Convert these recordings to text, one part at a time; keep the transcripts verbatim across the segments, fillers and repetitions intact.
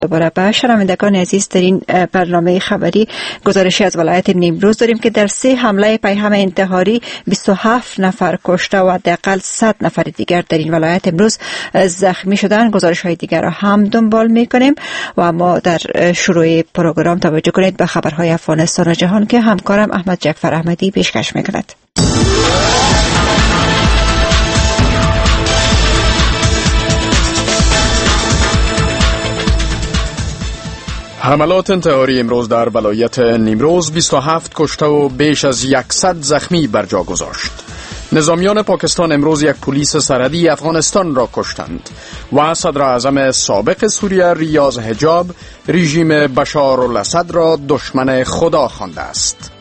دوباره به شنوندگان عزیز در این برنامه خبری گزارشی از ولایت نیمروز داریم که در سه حمله پیهم انتحاری بیست و هفت نفر کشته و حداقل صد نفر دیگر در این ولایت امروز زخمی شدند. گزارش های دیگر را هم دنبال میکنیم و اما در شروع پروگرام توجه کنید به خبرهای افغانستان و جهان که همکارم احمد جعفر احمدی پیشکش میکند. حملات انتحاری امروز در ولایت نیمروز بیست و هفت کشته و بیش از صد زخمی بر جا گذاشت. نظامیان پاکستان امروز یک پلیس سرحدی افغانستان را کشتند و صدر اعظم سابق سوریه ریاض حجاب رژیم بشار الاسد را دشمن خدا خوانده است.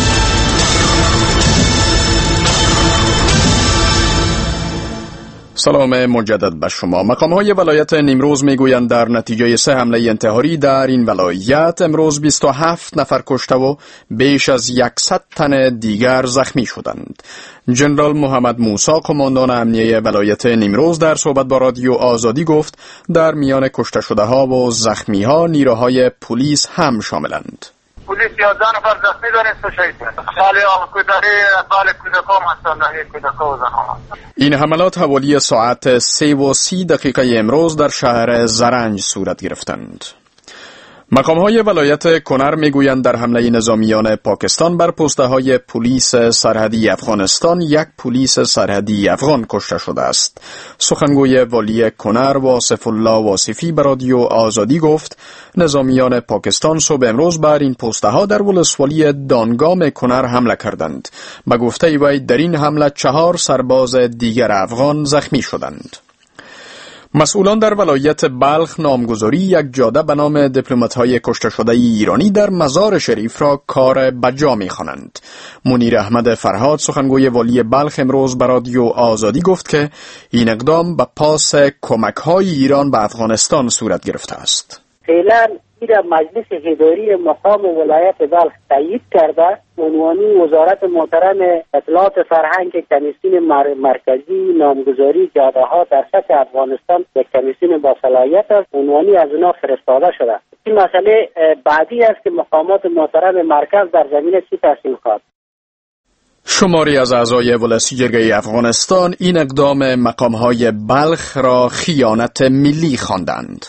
سلام مجدد به شما. مقام‌های ولایت نیمروز میگویند در نتیجه سه حمله انتحاری در این ولایت امروز بیست و هفت نفر کشته و بیش از صد تن دیگر زخمی شدند. جنرال محمد موسی قماندان امنیه ولایت نیمروز در صحبت با رادیو آزادی گفت در میان کشته شده ها و زخمی ها نیروهای پلیس هم شاملند. پلیس یازده نفر زخمی داریم، سه شهید هستند. سال کودکی سال کودکان هستند، کودکان و زنان. این حملات حوالی ساعت سه و سی دقیقه امروز در شهر زرنج صورت گرفتند. مقام‌های ولایت کنر میگویند در حمله نظامیان پاکستان بر پست‌های پلیس سرحدی افغانستان یک پلیس سرحدی افغان کشته شده است. سخنگوی والی کنر واصف الله واصفی به رادیو آزادی گفت نظامیان پاکستان صبح امروز بر این پست‌ها در ولسوالی دانگام کنر حمله کردند. به گفته وی در این حمله چهار سرباز دیگر افغان زخمی شدند. مسئولان در ولایت بلخ نامگذاری یک جاده به نام دیپلمات‌های کشته شده ایرانی در مزار شریف را کار بجا می‌خوانند. منیر احمد فرهاد سخنگوی والی بلخ امروز به رادیو آزادی گفت که این اقدام به پاس کمک‌های ایران به افغانستان صورت گرفته است. فعلا این مجلس اداری مقام ولایت بلخ تایید کرده. عنوانی وزارت محترم اطلاعات فرهنگ کمیسیون مرکزی نامگذاری جاده ها در سطح افغانستان یک کمیسیون با صلاحیت است. عنوانی از اونا فرستاده شده. این مسئله بعدی است که مقامات محترم مرکز در زمینه چی تصمیم خواهد. شماری از اعضای ولسی جرگه افغانستان این اقدام مقام‌های بلخ را خیانت ملی خواندند.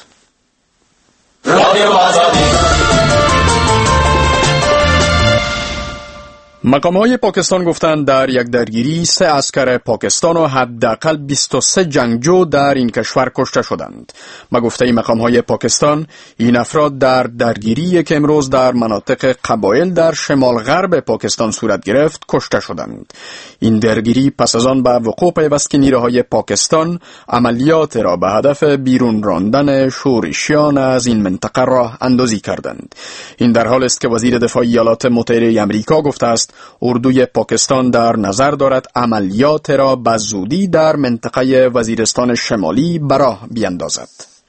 مقام‌های پاکستان گفتند در یک درگیری سه عسکر پاکستان و حداقل بیست و سه جنگجو در این کشور کشته شدند. به گفته مقام‌های پاکستان این افراد در درگیری که امروز در مناطق قبایل در شمال غرب پاکستان صورت گرفت کشته شدند. این درگیری پس از آن به وقوع پیوست که نیروهای پاکستان عملیات را به هدف بیرون راندن شورشیان از این منطقه راه اندازی کردند. این در حال است که وزیر دفاع ایالات متحده آمریکا گفته است اردوی پاکستان در نظر دارد عملیات را به زودی در منطقه وزیرستان شمالی به راه بیندازد.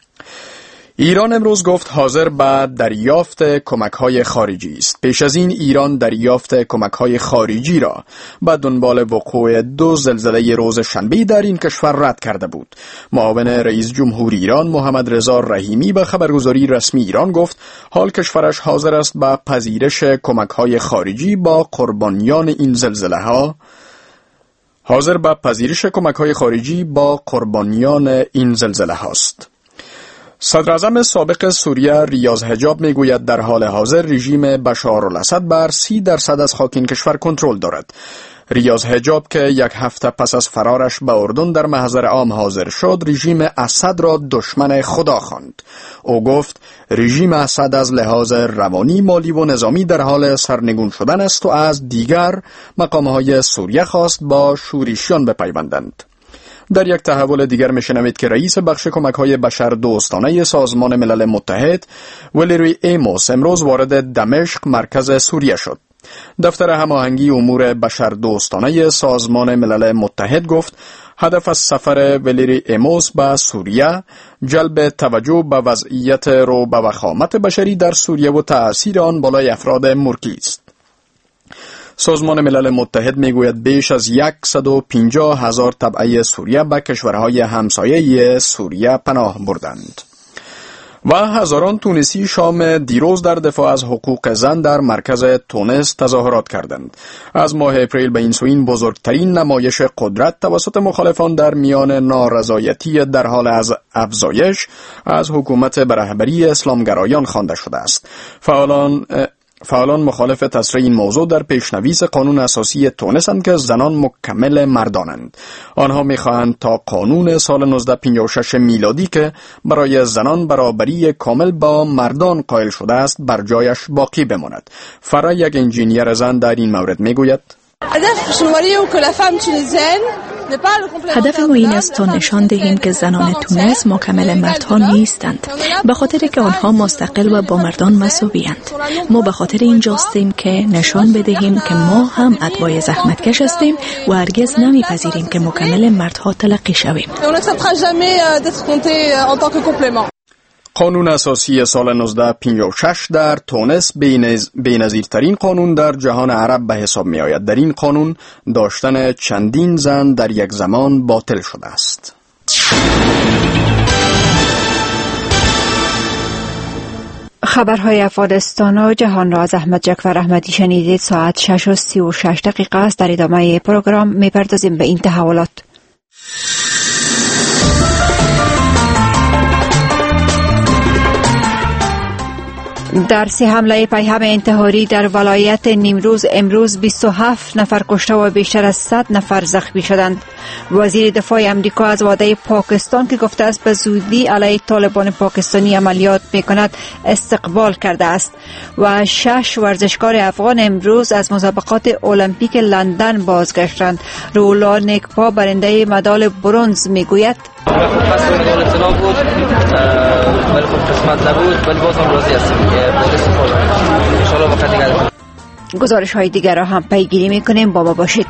ایران امروز گفت حاضر به دریافت کمک‌های خارجی است. پیش از این ایران دریافت کمک‌های خارجی را به دنبال وقوع دو زلزله روز شنبه در این کشور رد کرده بود. معاون رئیس جمهور ایران محمد رضا رحیمی به خبرگزاری رسمی ایران گفت حال کشورش حاضر است به پذیرش کمک‌های خارجی با قربانیان این زلزله‌ها حاضر به پذیرش کمک‌های خارجی با قربانیان این زلزله هاست. صدر اعظم سابق سوریه ریاض حجاب میگوید در حال حاضر رژیم بشار الاسد بر سی درصد از خاک این کشور کنترل دارد. ریاض حجاب که یک هفته پس از فرارش به اردن در محضر عام حاضر شد رژیم اسد را دشمن خدا خواند. او گفت رژیم اسد از لحاظ روانی، مالی و نظامی در حال سرنگون شدن است و از دیگر مقام‌های سوریه خواست با شورشیان بپیوندند. در یک تحول دیگر میشنوید که رئیس بخش کمک‌های بشردوستانه سازمان ملل متحد ولری ایموس امروز وارد دمشق مرکز سوریه شد. دفتر هماهنگی امور بشردوستانه سازمان ملل متحد گفت هدف از سفر ولری ایموس به سوریه جلب توجه به وضعیت رو به وخامت بشری در سوریه و تأثیر آن بالای افراد مرکی است. سازمان ملل متحد میگوید بیش از صد و پنجاه هزار تبعه سوریه به کشورهای همسایه سوریه پناه بردند. و هزاران تونسی شام دیروز در دفاع از حقوق زن در مرکز تونس تظاهرات کردند. از ماه اپریل به این سو این بزرگترین نمایش قدرت توسط مخالفان در میان نارضایتی در حال از افزایش از حکومت به رهبری اسلامگرایان خوانده شده است. فعالان فعالان مخالف تصریح این موضوع در پیشنویس قانون اساسی تونسند که زنان مکمل مردانند. آنها می‌خواهند تا قانون سال نوزده پنجاه و شش میلادی که برای زنان برابری کامل با مردان قائل شده است بر جایش باقی بماند. فرا، یک انجینیر زن، در این مورد میگوید: هدف ما این است تا نشان دهیم که زنان تونس مکمل مردها نیستند، به خاطر که آنها مستقل و با مردان مساوی‌اند. ما به خاطر اینجاستیم که نشان بدهیم که ما هم اتباع زحمتکش هستیم و هرگز نمیپذیریم که مکمل مردها تلقی شویم. قانون اساسی سال نوزده پنجاه و شش در تونس بی‌نظیرترین قانون در جهان عرب به حساب می آید. در این قانون داشتن چندین زن در یک زمان باطل شده است. خبرهای افغانستان و جهان را از احمد جعفر احمدی شنیدید. ساعت شش و سی و شش دقیقه است. در ادامه پروگرام می‌پردازیم به این تحولات. در سه حمله پیهم انتحاری در ولایت نیمروز امروز بیست و هفت نفر کشته و بیشتر از صد نفر زخمی شدند. وزیر دفاع امریکا از وعده پاکستان که گفته است به زودی علیه طالبان پاکستانی عملیات میکند استقبال کرده است. و شش ورزشکار افغان امروز از مسابقات المپیک لندن بازگشتند. رولا نکپا برنده مدال برنز میگوید: بود ولی خب قسمت نبود، ولی باز هم راضی هستیم که پلیس خوب ان شاء الله وقت دیگر. گزارش های دیگر را هم پیگیری میکنیم. با ما باشید.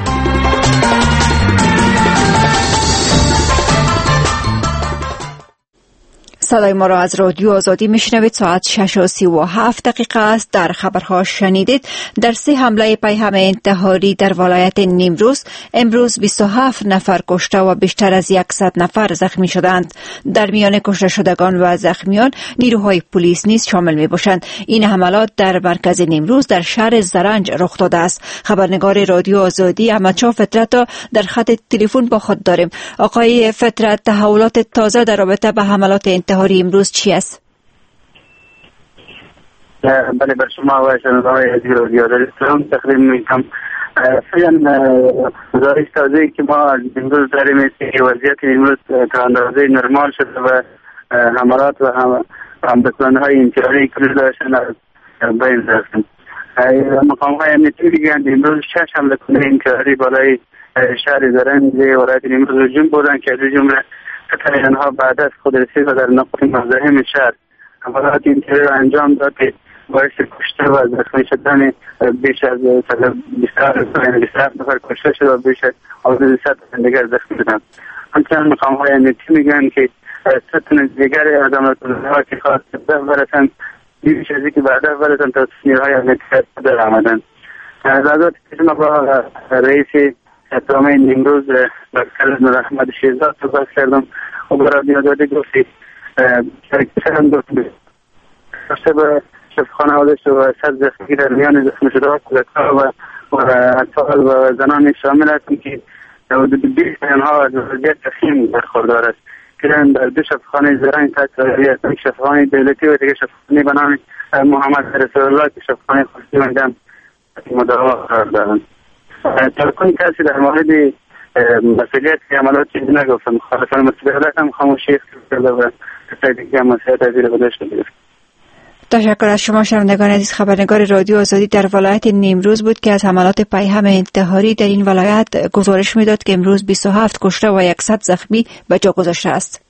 صدای ما را از رادیو آزادی میشنوید. ساعت شش و سی و هفت دقیقه است. در خبرها شنیدید در سه حمله پیهم انتحاری در ولایت نیمروز امروز بیست و هفت نفر کشته و بیشتر از صد نفر زخمی شدند. در میان کشته شدگان و زخمیان نیروهای پلیس نیز شامل می باشند. این حملات در مرکز نیمروز در شهر زرنج رخ داده است. خبرنگار رادیو آزادی احمدشاه فطرت را در خط تلفن با خود داریم. آقای فطرت، تحولات تازه در رابطه با حملات انتحاری امروز چی است؟ بله، بر شما و شنونده‌های عزیز رادیو آزادی تقدیم می‌کنم. فعلا گزارش تازه‌ای که ما از امروز داریم است که وضعیت امروز تا اندازه نرمال شده و حملات و حمله‌های انتحاری که داشتن از بین رفتند. مقام‌های امنیتی میگن امروز شش حمله کننده انتحاری بالای شهر زرنج ولایت نیمروز هجوم بردند که از جمله قطعه آنها بعد از خودرسی و در نقاط مزاحم شهر حملات انتحاری را انجام داد که باعث کشته و زخمی شدن بیش از بیست و هفت نفر کشته شد و بیش از صد دیگر زخمی شدند. همچنین مقام‌های امنیتی میگن که صد تن دیگر از عملیات‌ها که خواست برسند بیش از اینکه بعد از برسند تا نیروهای امنیتی در آمدند. از که ما با رئیس اتحادیه نیمروز دکتر نوراحمد شیرزاد صحبت کردم و برای بیاداده گفتی شرکت هم گفتی رفته به شفاخانه آدشت و صد زخمی در میان زخمی شده ها کودک‌ها و اطفال و زنان شامل هستند که بیست آنها از وضعیت وخیم برخوردار است که در دو شفاخانه زرنج تحت رعایت است، یک شفاخانه دولتی و دیگر شفاخانه به نام محمد رسول الله که شفاخانه خصوصی میدان مداوا قرار دارند. ترکون کسی در مورد مسئولیت عملات چیزی نگفتم. مخالفان مسئولیت هم خاموشی کرده و کسای دیگه هم مسئولیت از زیر بداشته گرفت. تشکر از شما شنوندگان عزیز. خبرنگار رادیو آزادی در ولایت نیمروز بود که از حملات پیهم انتحاری در این ولایت گزارش میداد که امروز بیست و هفت کشته و صد زخمی به جا گذاشته است.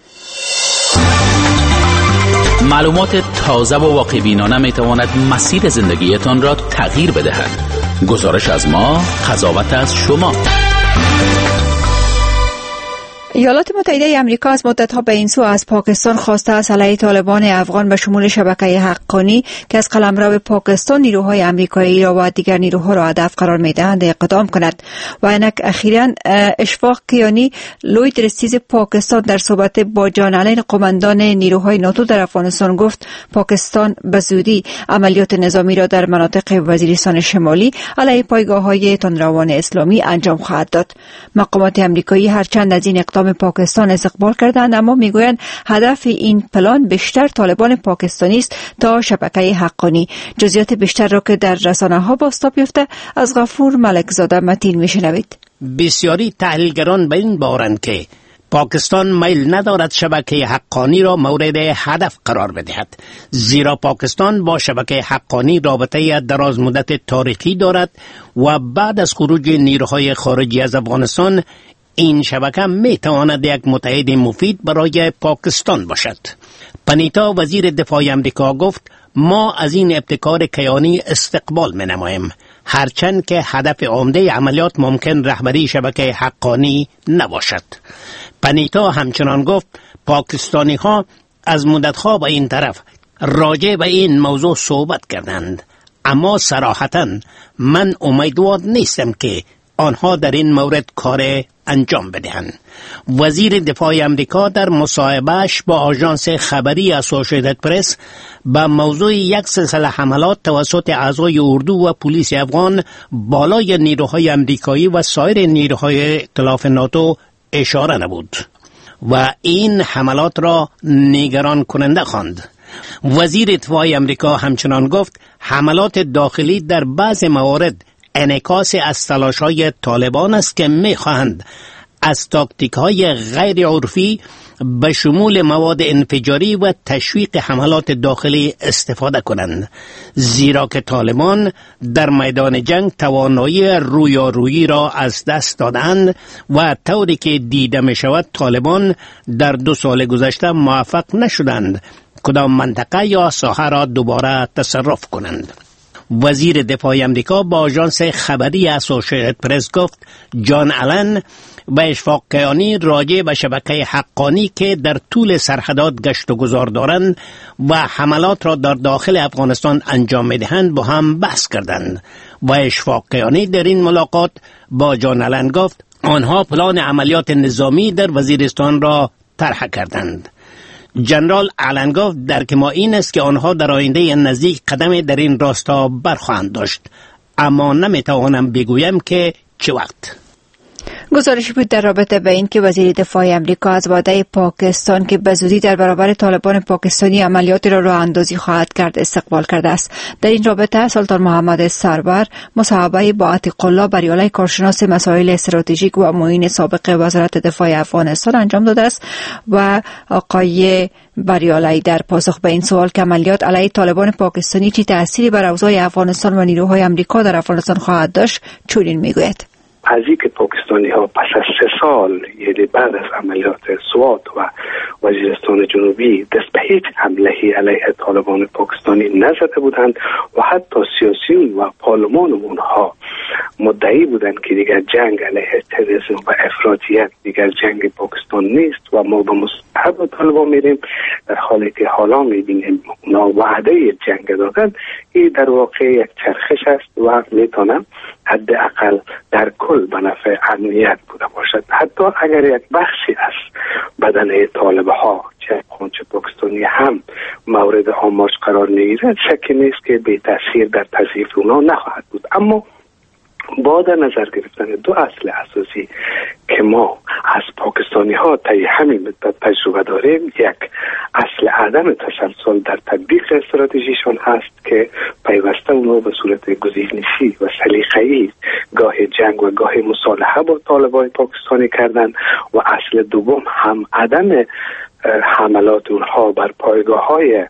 معلومات تازه و واقع بینانه می تواند مسیر زندگیتان را تغییر بدهد. گزارش از ما، قضاوت از شما. ایالات متحده آمریکا از مدت‌ها به این سو از پاکستان خواسته است علیه طالبان افغان به شمول شبکه حقانی که از قلمرو پاکستان نیروهای آمریکایی را و دیگر نیروها را هدف قرار می‌دهند اقدام کند. و اینک اخیراً اشفاق کیانی لوی درستیز پاکستان در صحبت با جان آلن قماندان نیروهای ناتو در افغانستان گفت پاکستان به زودی عملیات نظامی را در مناطق وزیرستان شمالی علیه پایگاه‌های تندروان اسلامی انجام خواهد داد. مقامات آمریکایی هرچند از این اقدام پاکستان استقبال کردند، اما میگویند هدف این پلان بیشتر طالبان پاکستانی است تا شبکه حقانی. جزئیات بیشتر را که در رسانه‌ها بازتاب یافته از غفور ملکزاده متین میشنوید. بسیاری تحلیلگران به این باورند که پاکستان میل ندارد شبکه حقانی را مورد هدف قرار بدهد، زیرا پاکستان با شبکه حقانی رابطه دراز مدت تاریخی دارد و بعد از خروج نیروهای خارجی از افغانستان این شبکه می تواند یک متحد مفید برای پاکستان باشد. پنیتا وزیر دفاع آمریکا گفت ما از این ابتکار کیانی استقبال می نماییم، هرچند که هدف عمده عملیات ممکن رهبری شبکه حقانی نباشد. پنیتا همچنان گفت پاکستانی ها از مدتها به این طرف راجع به این موضوع صحبت کردند، اما صراحتاً من امیدوار نیستم که آنها در این مورد کار انجام بدهند. وزیر دفاع آمریکا در مصاحبهش با آژانس خبری اسوسییتد پرس به موضوع یک سلسله حملات توسط اعضای اردو و پلیس افغان بالای نیروهای آمریکایی و سایر نیروهای ائتلاف ناتو اشاره نبود و این حملات را نگران کننده خواند. وزیر دفاع آمریکا همچنان گفت حملات داخلی در بعض موارد انعکاس از تلاش‌های طالبان است که می‌خواهند از تاکتیک‌های غیر عرفی به شمول مواد انفجاری و تشویق حملات داخلی استفاده کنند، زیرا که طالبان در میدان جنگ توانایی رویارویی را از دست دادند و طوری که دیده می‌شود طالبان در دو سال گذشته موفق نشدند کدام منطقه یا ساحه را دوباره تصرف کنند. وزیر دفاع آمریکا با آژانس خبری اسوسییتد پرس گفت جان آلن به اشفاق کیانی راجع به شبکه حقانی که در طول سرحدات گشت و گذار دارند و حملات را در داخل افغانستان انجام می‌دهند با هم بحث کردند و اشفاق کیانی در این ملاقات با جان آلن گفت آنها پلان عملیات نظامی در وزیرستان را طرح کردند. جنرال آلن گفت درک ما این است که آنها در آینده نزدیک قدم در این راستا برخواهند داشت، اما نمیتوانم بگویم که چه وقت. گزارشی بود در رابطه به این که وزیر دفاع آمریکا از وعده پاکستان که به زودی در برابر طالبان پاکستانی عملیاتی را راه اندازی خواهد کرد استقبال کرده است. در این رابطه سلطان محمد سرور مصاحبه با عتیق الله بریالی کارشناس مسائل استراتژیک و معین سابق وزارت دفاع افغانستان انجام داده است و آقای بریالی در پاسخ به این سوال که عملیات علیه طالبان پاکستانی چه تأثیری بر اوضاع افغانستان و نیروهای آمریکا در افغانستان خواهد داشت چنین میگوید. از اینکه پاکستانی ها پس از سه سال یعنی بعد از عملیات سوات و وزیرستان جنوبی دست به هیچ حمله علیه طالبان پاکستانی نزده بودند و حتی سیاسیون و پارلمان اونها مدعی بودند که دیگر جنگ علیه تروریسم و افراطیت دیگر جنگ پاکستان نیست و ما به مصاحبه طالبان میریم، در حالی که حالا میبینیم اونا وعده جنگ دادن. این در واقع یک چرخش است و میتونم حداقل در کل به نفع امنیت بوده باشد. حتی اگر یک بخشی از بدنه طالب ها چه افغان چه پاکستانی هم مورد آماج قرار نگیرد، شکی نیست که به تاثیر در تضعیف اونا نخواهد بود. اما با در نظر گرفتن دو اصل اساسی که ما از پاکستانی ها طی همین مدت تجربه داریم، یک اصل عدم تسلسل در تطبیق استراتژیشان هست که پیوسته اونها به صورت گزینشی و سلیقه‌ای گاه جنگ و گاه مصالحه با طالبان پاکستانی کردن، و اصل دوم هم عدم حملات اونها بر پایگاه های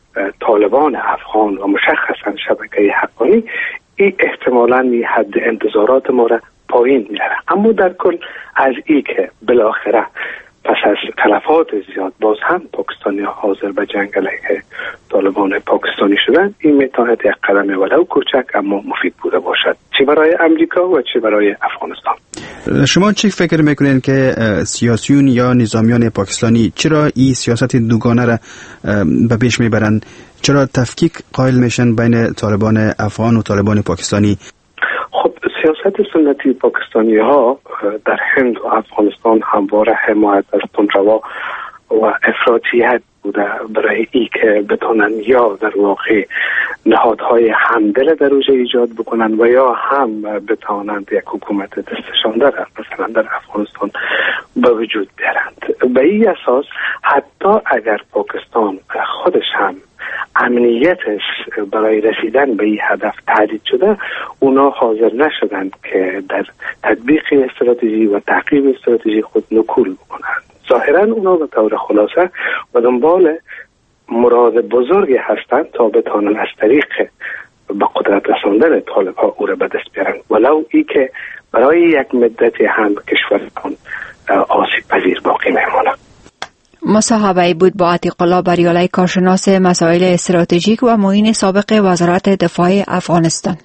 طالبان افغان و مشخصا شبکه حقانی. این احتمالاً حد انتظارات ما را پایین می‌بره. اما در کل از این که بالاخره پس از تلفات زیاد باز هم پاکستانی حاضر به جنگ علیه طالبان پاکستانی شدن، این میتواند یک قدم ولو کوچک اما مفید بوده باشد، چه برای امریکا و چه برای افغانستان. شما چی فکر میکنین که سیاسیون یا نظامیان پاکستانی چرا این سیاست دوگانه را به پیش میبرند؟ چرا تفکیک قائل میشن بین طالبان افغان و طالبان پاکستانی؟ خب سیاست سنتی پاکستانی ها در هند و افغانستان همواره حمایت از تندرو و افراطیت بوده برای ای که بتونن یا در واقع نهادهای همدل در اوج ایجاد بکنن و یا هم بتونند یک حکومت دستشان دارن مثلا در افغانستان به وجود بیارند. به این اساس حتی اگر پاکستان خودش هم امنیتش برای رسیدن به این هدف تهدید شده، اونا حاضر نشدند که در تطبیق استراتژی و تعقیب استراتژی خود نکول بکنند. ظاهرا اونا به طور خلاصه و دنبال مراد بزرگی هستند تا بتوانند از طریق به قدرت رساندن طالب ها او را به دست بیارند، ولو ای که برای یک مدتی هم کشورشان آسیب پذیر باقی میماند. مصاحبه بود با عتیق الله بریالی، کارشناس مسائل استراتژیک و معین سابق وزارت دفاع افغانستان.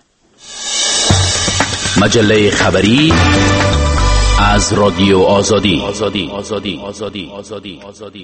مجله خبری از رادیو آزادی. آزادی آزادی آزادی آزادی آزادی.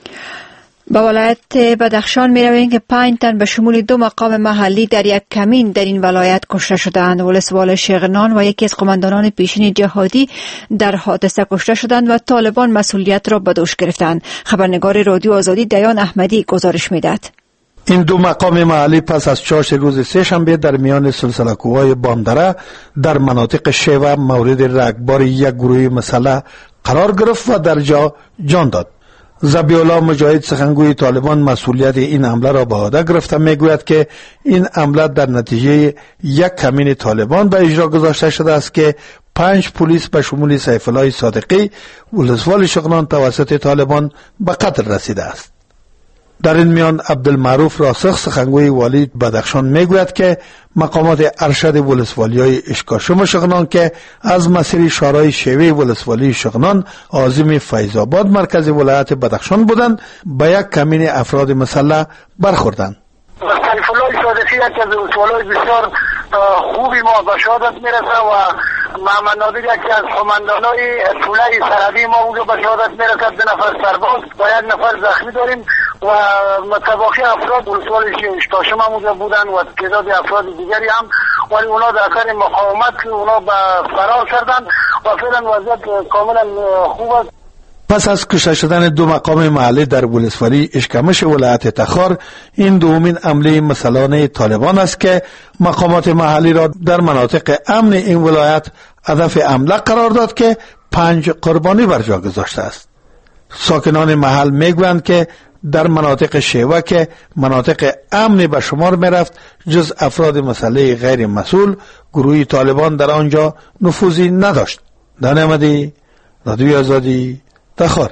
به ولایت بدخشان می رویم که پنج تن به شمول دو مقام محلی در یک کمین در این ولایت کشته شدند. ولسوال شغنان و یکی از قماندانان پیشین جهادی در حادثه کشته شدند و طالبان مسئولیت را به دوش گرفتند. خبرنگار رادیو آزادی دیان احمدی گزارش میداد. این دو مقام محلی پس از چهارش روز سه شنبه در میان سلسله کوهای باندره در مناطق شیوه مورد رگبار یک گروه مسلح قرار گرفت و در جا جان داد. ذبیح الله مجاهد سخنگوی طالبان مسئولیت این حمله را به عهده گرفته میگوید که این حمله در نتیجه یک کمین طالبان به اجرا گذاشته شده است که پنج پلیس به شمول سیف الله صادقی ولسوال شغنان توسط طالبان به قتل رسیده است. در این میان عبدالمعروف راسخ سخنگوی والی بدخشان میگوید که مقامات ارشد ولسوالی‌های اشکاشم شغنان که از مسیر شورای شیوه ولسوالی شغنان عازم فیض‌آباد مرکز ولایت بدخشان بودند به یک کمین افراد مسلح برخوردند. سیف الله صادقی یکی از ولسوالای بسیار خوبی ما به شهادت میرسه و محمد نادر یکی از قماندانای توله سرحدی ما اونجا به شهادت میرسد. دو نفر سرباز و یک نفر زخمی داریم و متباقی افراد ولسوال اشکاشم هم اونجا بودن و تعداد افراد دیگری هم، ولی اونا در اثر مقاومت اونا به فرار کردن و فعلا وضعیت کاملا خوب است. پس از کشته شدن دو مقام محلی در ولسوالی اشکمش ولایت تخار، این دومین حمله مسلحانه طالبان است که مقامات محلی را در مناطق امن این ولایت هدف حمله قرار داد که پنج قربانی بر جا گذاشته است. ساکنان محل میگویند که در مناطق شیوه که مناطق امن به شمار می رفت، جز افراد مسلح غیر مسئول، گروه طالبان در آنجا نفوذی نداشت. دان احمدی، رادیوی آزادی، تخار.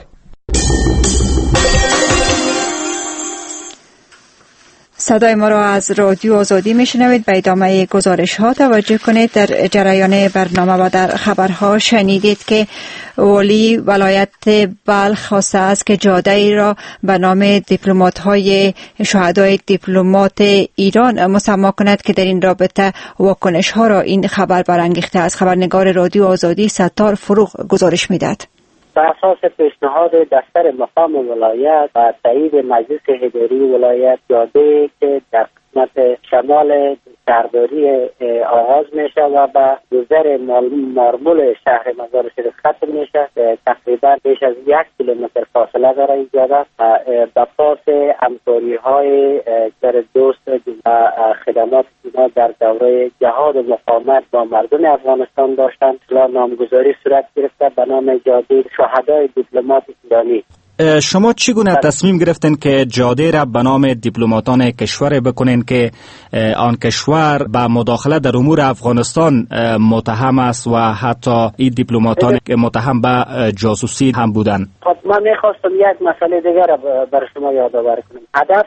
صدای ما را از رادیو آزادی میشنوید. به ادامه گزارش ها توجه کنید. در جریان برنامه و در خبرها شنیدید که والی ولایت بلخ خواسته است که جاده ای را به نام دیپلمات های شهدای دیپلمات ایران مسما کند که در این رابطه واکنش ها را این خبر برانگیخته است. خبرنگار رادیو آزادی ستار فروغ گزارش میداد. بر اساس پیشنهاد دفتر مقام ولایت و تایید مجلس اداری ولایت، جاده که در قسمت شمال شهرداری آغاز میشه و به گذر مارمول شهر مزار شریف ختم میشه، تقریبا بیش از یک کیلومتر فاصله داره این جاده و به پاس همکاری های در دوست و خدمات اینا در دوره جهاد و مقاومت با مردم افغانستان داشتن، نامگذاری صورت گرفته به نام جاده شهدای دیپلمات ایرانی. شما چگونه تصمیم گرفتن که جاده را به نام دیپلماتان کشور بکنین که آن کشور به مداخله در امور افغانستان متهم است و حتی این دیپلماتان متهم به جاسوسی هم بودن؟ خب من میخواستم یک مسئله دیگر را بر شما یادآور کنم. هدف از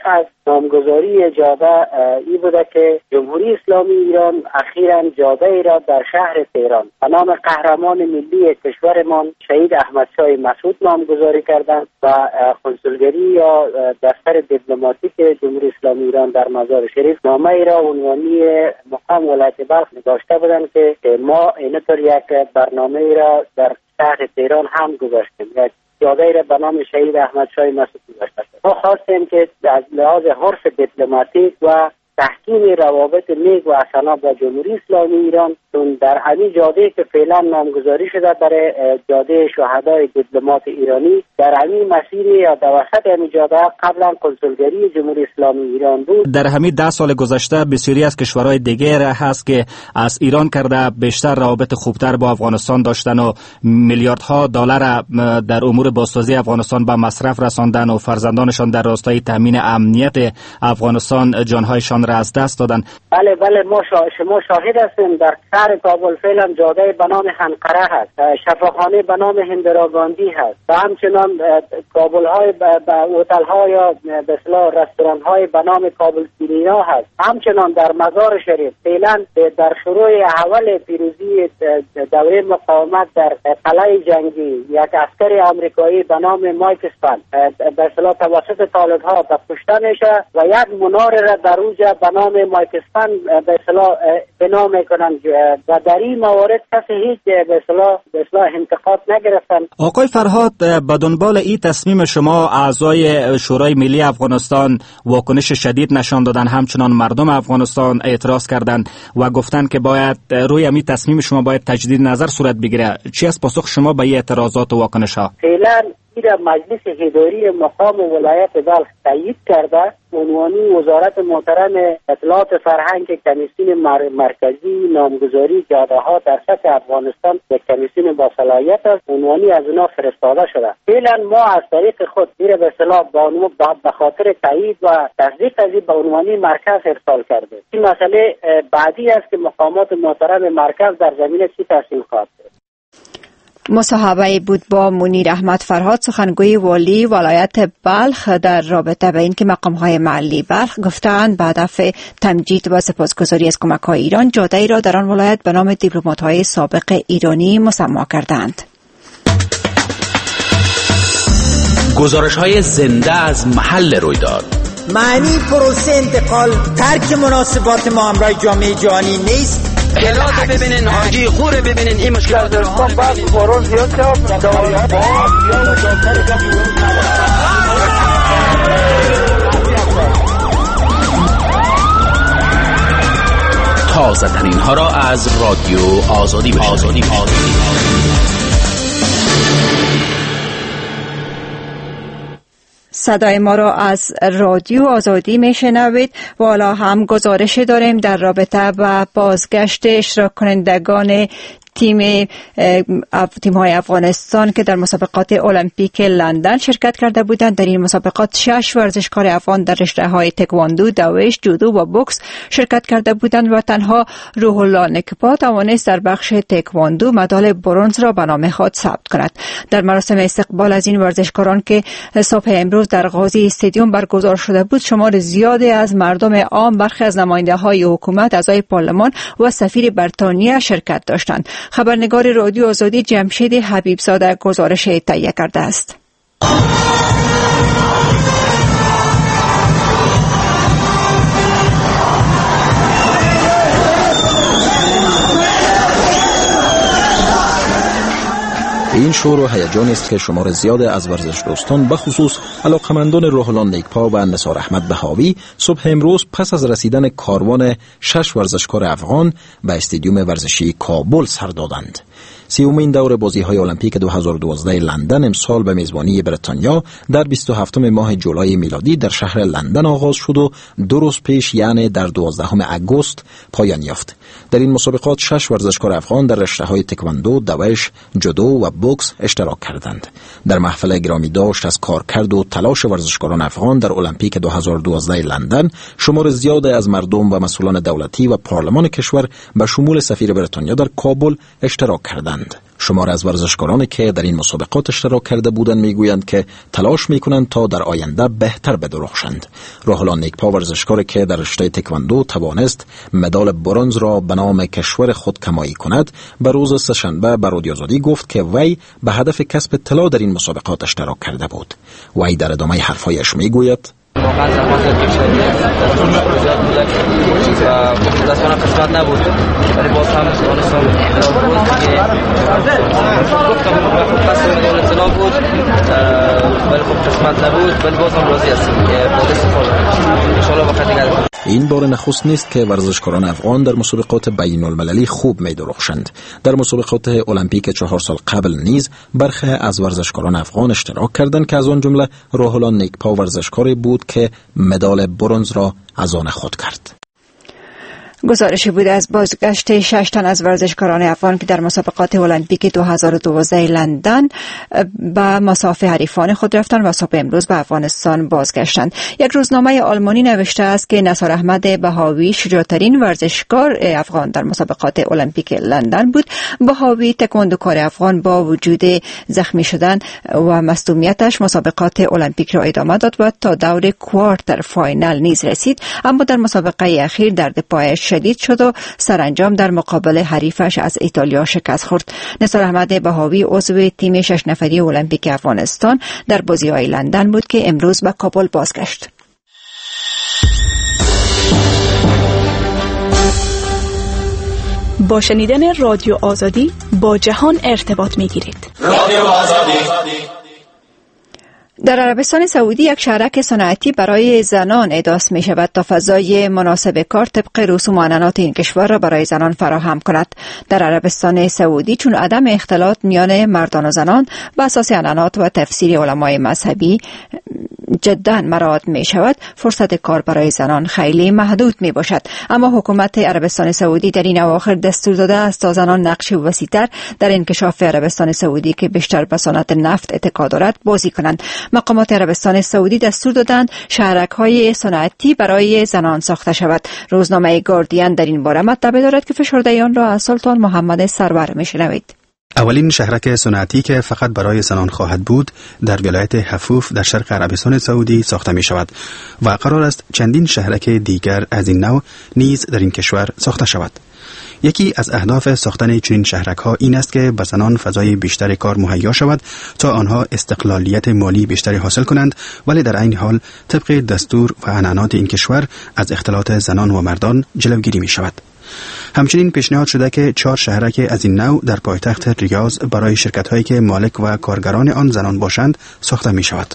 نامگذاری جاده ای بوده که جمهوری اسلامی ایران اخیراً جاده ای را در شهر تهران به نام قهرمان ملی کشورمان شهید احمدشاه مسعود نامگذاری کردند و کنسولگری یا دفتر دیپلماتیک جمهوری اسلامی ایران در مزار شریف نامه ای را عنوانی مقام ولایت بلخ نگاشته بودند که ما اینطور یک برنامه ای را در شهر تهران هم گذاشتیم، یک جاده ای را به نام شهید احمدشاه مسعود گذاشته شد. ما خواستیم که از لحاظ حرف دیپلماتیک و تحکیم روابط نیک و حسنا با جمهوری اسلامی ایران چون در همین جاده که فعلا نامگذاری شده برای جاده شهدای دیپلمات ایرانی در همین مسیر یا در وسط همین جاده قبلا کنسولگری جمهوری اسلامی ایران بود. در همین ده سال گذشته بسیاری از کشورهای دیگر هست که از ایران کرده بیشتر روابط خوبتر با افغانستان داشتن و میلیاردها دلار در امور بازسازی افغانستان به مصرف رساندن و فرزندانشان در راستای تامین امنیت افغانستان جانهایشان را از دست دادن. بله بله ما شا... شما شاهد هستیم در شهر کابل فعلا جاده به نام هنقره هست، شفاخانه به نام هندراگاندی هست و همچنان کابل های به هتل ها یا به اصطلاح رستوران های به نام کابل سیرینا هست. همچنان در مزار شریف فعلا در شروع اول پیروزی دوره مقاومت در قلعه جنگی یک عسکر آمریکایی به نام مایک اسپن به اصطلاح توسط طالب ها کشته میشه و یک منار را در اوجا به نام مایک اسپن به اصطلاح بنا میکنن و در این موارد کسی هیچ به اصطلاح به اصطلاح انتقاد نگرفتن. آقای فرهاد، به دنبال این تصمیم شما اعضای شورای ملی افغانستان واکنش شدید نشان دادن، همچنان مردم افغانستان اعتراض کردند و گفتند که باید روی این تصمیم شما باید تجدید نظر صورت بگیره. چی از پاسخ شما به این اعتراضات و واکنش ها؟ فعلا مجلس اداری مقام ولایت بلخ تایید کرده عنوانی وزارت محترم اطلاعات فرهنگ کمیسیون مرکزی نامگذاری جاده ها در سطح افغانستان به کمیسیون با صلاحیت است، عنوانی از اونا فرستاده شده. فعلا ما از طریق خود میره به اصطلاح به خاطر تایید و تصدیق از این به عنوانی مرکز ارسال کرده. این مسئله بعدی است که مقامات محترم مرکز در زمینه چی تصمیم خواهد گرفت. مصاحبه بود با منیر احمد فرهاد، سخنگوی والی ولایت بلخ، در رابطه به اینکه مقام‌های محلی بلخ گفتند به هدف تمجید و سپاسگزاری از کمک‌های ایران جاده ای را در آن ولایت به نام دیپلمات‌های سابق ایرانی مسما کردند. گزارش‌های زنده از محل رویداد. معنی پروسه انتقال ترک مناسبات ما همراه جامعه جهانی نیست. گلات ببینین، حاجی خوره ببینین، این مشکلات رو بعد بارون زیاد شد. تازه ترین ها را از رادیو آزادی بشنوید. صدای ما را از رادیو آزادی میشنوید و حالا هم گزارش داریم در رابطه با بازگشت اشتراک کنندگان تیم تیم های افغانستان که در مسابقات المپیک لندن شرکت کرده بودند. در این مسابقات شش ورزشکار افغان در رشته های تکواندو، دویش، جودو و بوکس شرکت کرده بودند و تنها روح الله نکپا توانست در بخش تکواندو مدال برنز را به نام خود ثبت کند. در مراسم استقبال از این ورزشکاران که صبح امروز در قاضی استادیوم برگزار شده بود، شمار زیادی از مردم عام، برخی از نماینده‌های حکومت، اعضای پارلمان و سفیر بریتانیا شرکت داشتند. خبرنگار رادیو آزادی جمشید حبیبزاده گزارش تهیه کرده است. این شور و هیجان است که شمار زیاد از ورزش دوستان به خصوص علاقمندان روح الله نیکپا و نثار احمد بهاوی صبح امروز پس از رسیدن کاروان شش ورزشکار افغان به استادیوم ورزشی کابل سر دادند. سیومین دور بازی‌های المپیک دو هزار و دوازده لندن امسال به میزبانی بریتانیا در بیست و هفتم ماه جولای میلادی در شهر لندن آغاز شد و دو روز پیش یعنی در دوازدهم اگوست پایان یافت. در این مسابقات شش ورزشکار افغان در رشته‌های تکواندو، دویش، جودو و بوکس اشتراک کردند. در محفل گرامی داشت از کارکرد و تلاش ورزشکاران افغان در المپیک دو هزار و دوازده لندن شمار زیادی از مردم و مسئولان دولتی و پارلمان کشور به شمول سفیر بریتانیا در کابل اشتراک کردند. شدند. شمار از ورزشکارانی که در این مسابقات اشتراک کرده بودند میگویند که تلاش میکنند تا در آینده بهتر بدرخشند. روحلان نیکپا ورزشکاری که در رشته تکواندو توانست مدال برنز را به نام کشور خود کمایی کند، به روز سه‌شنبه به رادیو آزادی گفت که وی به هدف کسب طلا در این مسابقات اشتراک کرده بود. وی در ادامه حرفایش میگوید: واقعا زحمت کشیدم، زیاد بوده و دست من قسمت نبود، ولی باز هم دانستم بود که گفتم قصد مدال طلا بود، ولی خب قسمت نبود، ولی باز هم راضی هستم که با دست خود انشاءالله وقت دیگر. این بار نخست نیست که ورزشکاران افغان در مسابقات بین المللی خوب می درخشند. در مسابقات المپیک چهار سال قبل نیز برخی از ورزشکاران افغان اشتراک کردند که از آن جمله روحلان نیکپا ورزشکاری بود که مدال برنز را از آن خود کرد. گزارشی بود از بازگشت شش تن از ورزشکاران افغان که در مسابقات المپیک دو هزار و دوازده لندن به مسافت حریفان خود رفتند و صبح امروز به افغانستان بازگشتند. یک روزنامه آلمانی نوشته است که نثار احمد بهاوی شجاع‌ترین ورزشکار افغان در مسابقات المپیک لندن بود. بهاوی تکواندوکار افغان با وجود زخمی شدن و مصدومیتش مسابقات المپیک را ادامه داد و تا دور کوارتر فاینال نیز رسید، اما در مسابقه اخیر درد پایش شدید شد و سرانجام در مقابل حریفش از ایتالیا شکست خورد. نثار احمد بهاوی عضو تیم شش نفری المپیک افغانستان در بازی‌های لندن بود که امروز به کابل بازگشت. با شنیدن رادیو آزادی با جهان ارتباط می‌گیرید. رادیو آزادی. در عربستان سعودی یک شهرک صنعتی برای زنان احداث می شود تا فضای مناسب کار طبق رسوم و عنعنات این کشور را برای زنان فراهم کند. در عربستان سعودی چون عدم اختلاط میان مردان و زنان بر اساس عنعنات و تفسیر علمای مذهبی جدا مراعات می شود، فرصت کار برای زنان خیلی محدود می باشد. اما حکومت عربستان سعودی در این اواخر دستور داده است تا زنان نقش وسیع‌تر در انکشاف عربستان سعودی که بیشتر به صنعت نفت اتکا دارد بازی کنند. مقامات عربستان سعودی دستور دادند شهرک‌های صنعتی برای زنان ساخته شود. روزنامه گاردین در این باره مطلب دارد که فشرده‌یان را از سلطان محمد سرور می‌شنوید. اولین شهرک صنعتی که فقط برای زنان خواهد بود در ولایت حفوف در شرق عربستان سعودی ساخته می شود و قرار است چندین شهرک دیگر از این نوع نیز در این کشور ساخته شود. یکی از اهداف ساختن چنین شهرک ها این است که به زنان فضای بیشتر کار مهیا شود تا آنها استقلالیت مالی بیشتری حاصل کنند، ولی در این حال طبق دستور و عنعنات این کشور از اختلاط زنان و مردان جلوگیری می شود. همچنین پیشنهاد شده که چهار شهرک از این نوع در پایتخت ریاض برای شرکت‌هایی که مالک و کارگران آن زنان باشند ساخته می شود.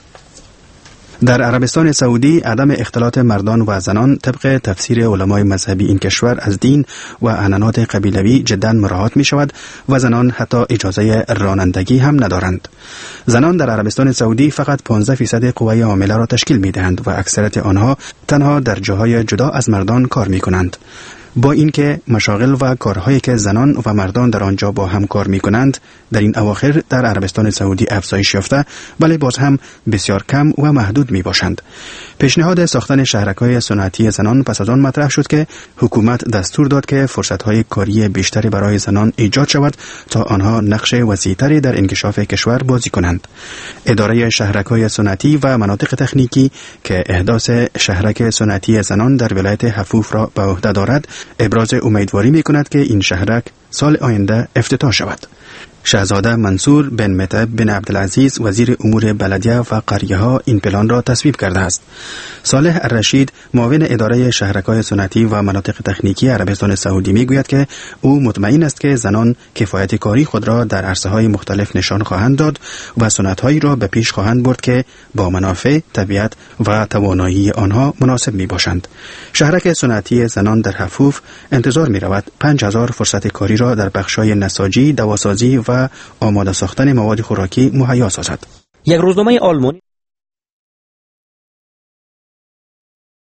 در عربستان سعودی عدم اختلاط مردان و زنان طبق تفسیر علمای مذهبی این کشور از دین و عنعنات قبیلوی جدا مراعات می شود و زنان حتی اجازه رانندگی هم ندارند. زنان در عربستان سعودی فقط پانزده فیصد قوه عامله را تشکیل می دهند و اکثریت آنها تنها در جاهای جدا از مردان کار می کنند. با اینکه مشاغل و کارهایی که زنان و مردان در آنجا با هم کار می‌کنند در این اواخر در عربستان سعودی افزایش یافته، ولی باز هم بسیار کم و محدود میباشند. پیشنهاد ساختن شهرک‌های صنعتی زنان پس از آن مطرح شد که حکومت دستور داد که فرصت‌های کاری بیشتری برای زنان ایجاد شود تا آنها نقش وسیع‌تری در انکشاف کشور بازی کنند. اداره شهرک‌های صنعتی و مناطق تکنیکی که احداث شهرک صنعتی زنان در ولایت حفوف را به عهده دارد ابراز امیدواری می‌کند که این شهرک سال آینده افتتاح شود. شاهزاده منصور بن متعب بن عبدالعزیز وزیر امور بلدیه و قریه ها این پلان را تصویب کرده است. صالح الرشید معاون اداره شهرک‌های صنعتی و مناطق تکنیکی عربستان سعودی میگوید که او مطمئن است که زنان کفایت کاری خود را در عرصه‌های مختلف نشان خواهند داد و صنعت‌هایی را به پیش خواهند برد که با منافع، طبیعت و توانایی آنها مناسب میباشند. شهرک صنعتی زنان در حفوف انتظار می‌رود پنج هزار فرصت کاری را در بخش‌های نساجی، دواسازی و آماده ساختن مواد خوراکی مهیا سازد. یک روزنامه آلمانی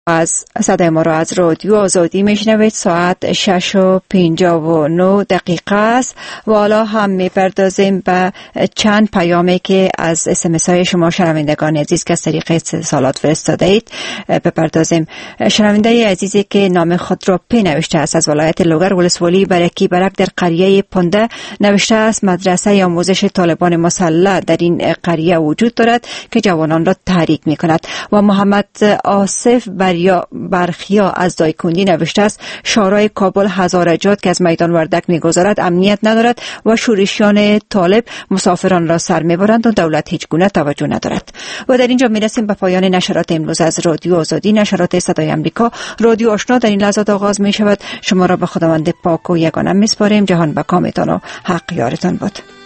از صدای ما را از رادیو آزادی میشنوید. ساعت شش و پنجاه و نه دقیقه است و حالا هم میپردازیم به چند پیامی که از اس ام اس های شما شنوندگان عزیز که از طریق اتصالات فرستاده اید بپردازیم. شنونده عزیزی که نام خود را پی نوشته است از ولایت لوگر ولسوالی برکی برک در قریه پنده نوشته است مدرسه آموزش طالبان مسلح در این قریه وجود دارد که جوانان را تحریک می کند. و محمد آصف بریا برخیا از دایکندی نوشته است شورای کابل هزارجات که از میدان وردک میگذارد امنیت ندارد و شورشیان طالب مسافران را سر میبرند و دولت هیچ گونه توجه ندارد. و در اینجا میرسیم به پایان نشرات امروز از رادیو آزادی. نشرات صدای آمریکا رادیو آشنا در این لحظات آغاز می شود. شما را به خداوند پاک و یگانه میسپاریم. جهان به کامتان و حق یارتان باد.